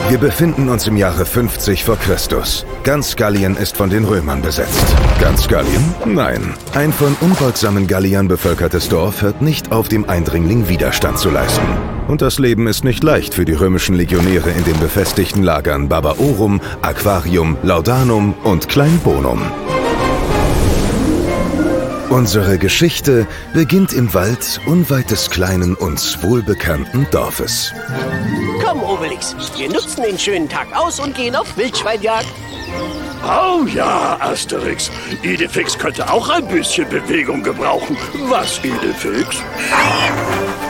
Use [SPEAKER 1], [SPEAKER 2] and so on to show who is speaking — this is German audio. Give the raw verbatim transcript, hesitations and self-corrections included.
[SPEAKER 1] Wir befinden uns im Jahre fünfzig vor Christus. Ganz Gallien ist von den Römern besetzt. Ganz Gallien? Nein. Ein von unbeugsamen Galliern bevölkertes Dorf hört nicht auf, dem Eindringling Widerstand zu leisten. Und das Leben ist nicht leicht für die römischen Legionäre in den befestigten Lagern Barbaorum, Aquarium, Laudanum und Kleinbonum. Unsere Geschichte beginnt im Wald unweit des kleinen, uns wohlbekannten Dorfes.
[SPEAKER 2] Komm, Obelix, wir nutzen den schönen Tag aus und gehen auf Wildschweinjagd.
[SPEAKER 3] Oh ja, Asterix. Idefix könnte auch ein bisschen Bewegung gebrauchen. Was, Idefix?